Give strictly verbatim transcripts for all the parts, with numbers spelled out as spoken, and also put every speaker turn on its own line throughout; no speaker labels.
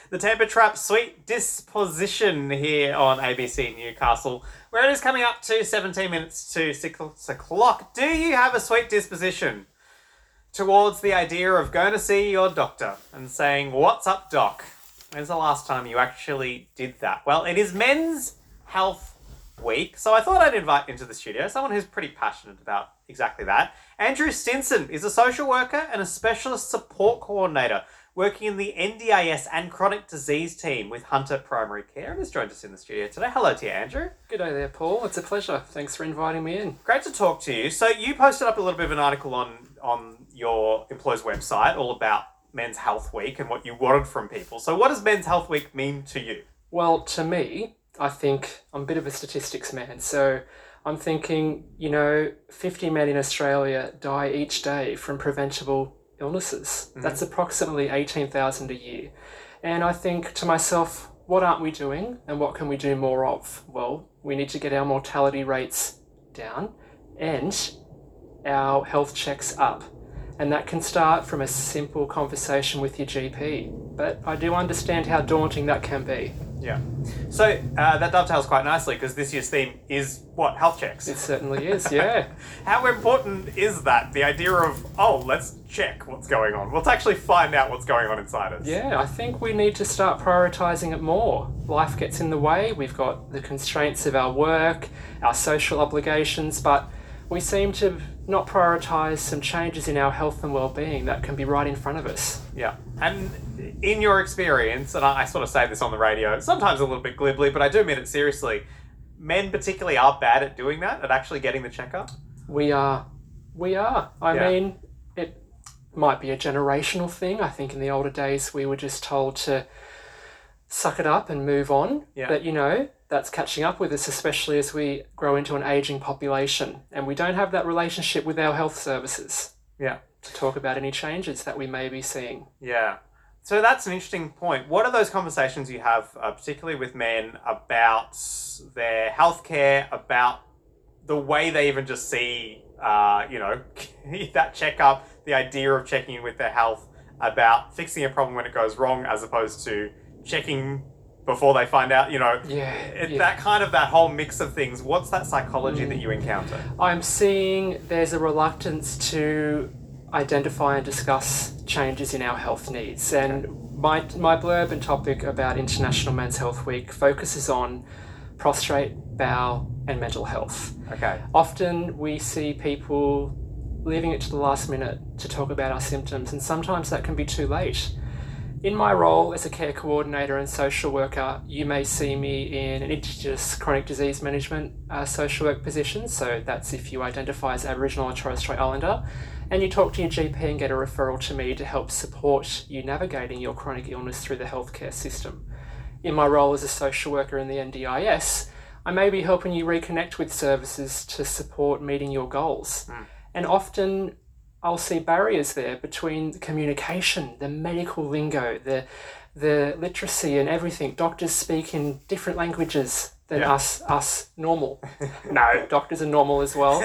the Tamper Trap Sweet Disposition here on A B C Newcastle, where it is coming up to seventeen minutes to six o'clock. Do you have a sweet disposition towards the idea of going to see your doctor and saying, "What's up, doc?" When's the last time you actually did that? Well, it is Men's Health Week, so I thought I'd invite into the studio someone who's pretty passionate about exactly that. Andrew Stinson is a social worker and a specialist support coordinator working in the N D I S and chronic disease team with Hunter Primary Care, and has joined us in the studio today. Hello to you, Andrew.
G'day there, Paul. It's a pleasure. Thanks for inviting me in.
Great to talk to you. So you posted up a little bit of an article on, on your employer's website all about Men's Health Week and what you wanted from people. So what does Men's Health Week mean to you?
Well, to me, I think I'm a bit of a statistics man. So I'm thinking, you know, fifty men in Australia die each day from preventable illnesses. Mm-hmm. That's approximately eighteen thousand a year. And I think to myself, what aren't we doing and what can we do more of? Well, we need to get our mortality rates down and our health checks up. And that can start from a simple conversation with your G P. But I do understand how daunting that can be.
Yeah. So uh, that dovetails quite nicely because this year's theme is what? Health checks.
It certainly is, yeah.
How important is that? The idea of, oh, let's check what's going on. Let's actually find out what's going on inside us.
Yeah, I think we need to start prioritising it more. Life gets in the way. We've got the constraints of our work, our social obligations, but we seem to not prioritise some changes in our health and well-being that can be right in front of us.
Yeah. And in your experience, and I, I sort of say this on the radio, sometimes a little bit glibly, but I do mean it seriously, men particularly are bad at doing that, at actually getting the checkup?
We are. We are. I
Yeah.
mean, it might be a generational thing. I think in the older days we were just told to suck it up and move on.
Yeah.
But, you know, that's catching up with us, especially as we grow into an ageing population. And we don't have that relationship with our health services
Yeah.
to talk about any changes that we may be seeing.
Yeah. So that's an interesting point. What are those conversations you have, uh, particularly with men, about their healthcare, about the way they even just see, uh, you know, that checkup, the idea of checking in with their health, about fixing a problem when it goes wrong, as opposed to checking before they find out, you know,
Yeah,
it,
yeah.
that kind of, that whole mix of things. What's that psychology that you encounter?
I'm seeing there's a reluctance to identify and discuss changes in our health needs. And my my blurb and topic about International Men's Health Week focuses on prostrate, bowel, and mental health.
Okay.
Often we see people leaving it to the last minute to talk about our symptoms, and sometimes that can be too late. In my role as a care coordinator and social worker, you may see me in an Indigenous chronic disease management uh, social work position. So that's if you identify as Aboriginal or Torres Strait Islander, and you talk to your G P and get a referral to me to help support you navigating your chronic illness through the healthcare system. In my role as a social worker in the N D I S, I may be helping you reconnect with services to support meeting your goals.
Mm.
And often I'll see barriers there between the communication, the medical lingo, the the literacy and everything. Doctors speak in different languages than
Yeah.
us us normal. No, doctors are normal as well.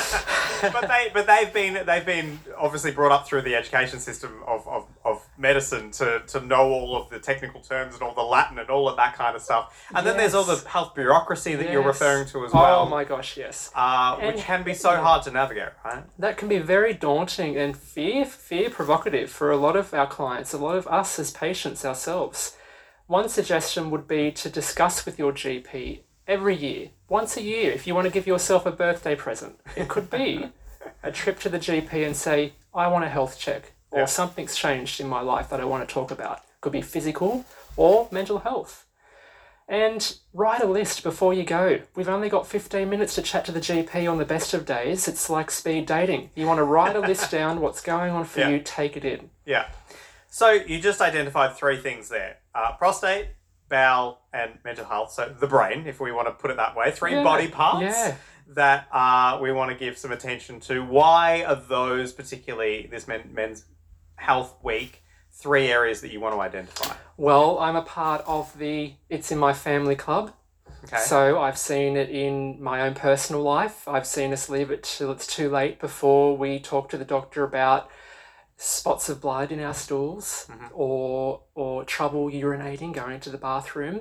but they but they've been they've been obviously brought up through the education system of, of, of medicine to, to know all of the technical terms and all the Latin and all of that kind of stuff. And then there's all
Yes.
the health bureaucracy that you're
Yes.
referring to as well.
Oh my gosh, yes.
Uh,
And-
which can be so hard to navigate, right?
That can be very daunting and fear fear provocative for a lot of our clients, a lot of us as patients ourselves. One suggestion would be to discuss with your G P every year, once a year, if you want to give yourself a birthday present. It could be a trip to the G P and say, I want a health check, or
Yeah.
something's changed in my life that I want to talk about. Could be physical or mental health. And write a list before you go. We've only got fifteen minutes to chat to the G P on the best of days. It's like speed dating. You want to write a list down, what's going on for
Yeah.
you, take it in.
Yeah. So you just identified three things there. Uh, prostate, bowel, and mental health. So the brain, if we want to put it that way. Three
Yeah,
body parts
yeah.
that uh, we want to give some attention to. Why are those particularly, this men, Men's Health Week, three areas that you want to identify?
Well, I'm a part of the It's in My Family Club.
Okay.
So I've seen it in my own personal life. I've seen us leave it till it's too late before we talk to the doctor about spots of blood in our stools,
Mhm.
or or trouble urinating, going to the bathroom,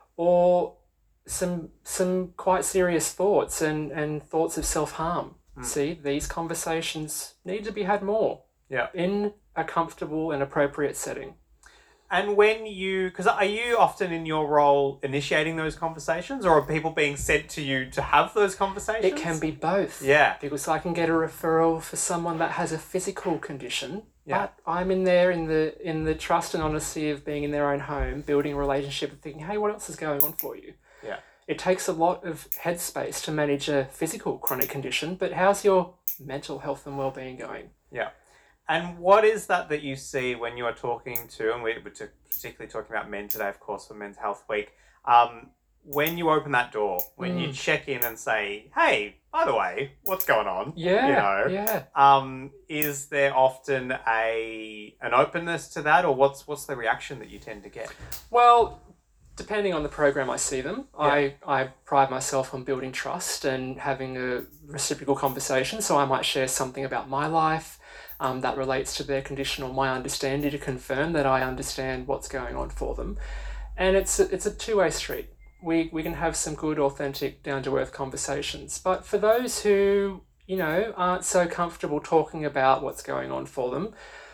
or some some quite serious thoughts and, and thoughts of self-harm.
Mm.
See, these conversations need to be had more
Yeah.
in a comfortable and appropriate setting.
And when you, because are you often in your role initiating those conversations, or are people being sent to you to have those conversations?
It can be both.
Yeah.
Because I can get a referral for someone that has a physical condition,
Yeah.
but I'm in there in the in the trust and honesty of being in their own home, building a relationship and thinking, hey, what else is going on for you?
Yeah.
It takes a lot of headspace to manage a physical chronic condition, but how's your mental health and well-being going?
Yeah. And what is that that you see when you are talking to, and we're particularly talking about men today, of course, for Men's Health Week, um, when you open that door, when
Mm.
you check in and say, hey, by the way, what's going on?
Yeah,
You know,
yeah.
um, is there often a an openness to that, or what's what's the reaction that you tend to get?
Well, depending on the program I see them,
Yeah.
I, I pride myself on building trust and having a reciprocal conversation. So I might share something about my life um, that relates to their condition or my understanding to confirm that I understand what's going on for them. And it's a, it's a two-way street. We, we can have some good, authentic, down-to-earth conversations. But for those who, you know, aren't so comfortable talking about what's going on for them,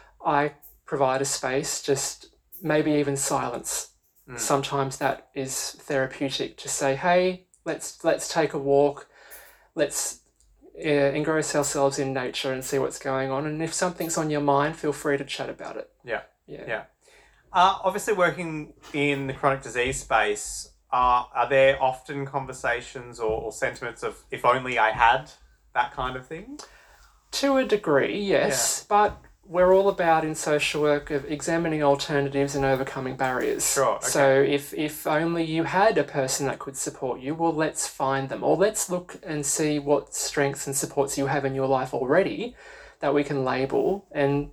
I provide a space, just maybe even silence.
Mm.
Sometimes that is therapeutic to say, hey, let's let's take a walk, let's uh, engross ourselves in nature and see what's going on. And if something's on your mind, feel free to chat about it.
Yeah.
Yeah.
Yeah. Uh, obviously, working in the chronic disease space, uh, are there often conversations or, or sentiments of if only I had that kind of thing?
To a degree, yes, but we're all about in social work of examining alternatives and overcoming barriers.
Sure, okay.
So if, if only you had a person that could support you, well, let's find them. Or let's look and see what strengths and supports you have in your life already that we can label and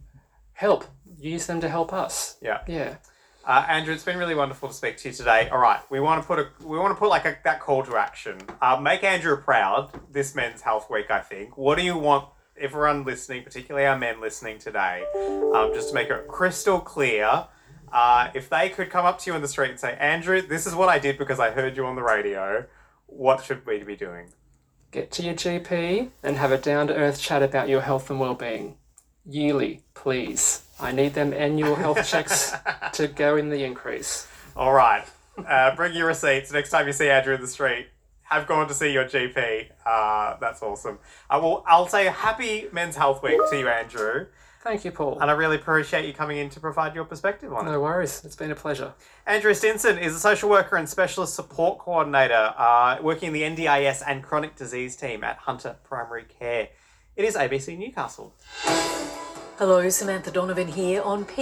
help. Use them to help us.
Yeah.
Yeah.
Uh, Andrew, it's been really wonderful to speak to you today. All right, we want to put a we want to put like a, that call to action. Uh, make Andrew proud this Men's Health Week, I think. What do you want everyone listening, particularly our men listening today, um, just to make it crystal clear, uh, if they could come up to you on the street and say, Andrew, this is what I did because I heard you on the radio, what should we be doing?
Get to your G P and have a down-to-earth chat about your health and well-being. Yearly, please. I need them annual health checks to go in the increase.
All right. Uh, bring your receipts next time you see Andrew in the street. Have gone to see your G P. Uh, that's awesome. Uh, well, I'll say happy Men's Health Week to you, Andrew.
Thank you, Paul.
And I really appreciate you coming in to provide your perspective on it.
No worries. It's been a pleasure.
Andrew Stinson is a social worker and specialist support coordinator uh, working in the N D I S and chronic disease team at Hunter Primary Care. It is A B C Newcastle.
Hello, Samantha Donovan here on P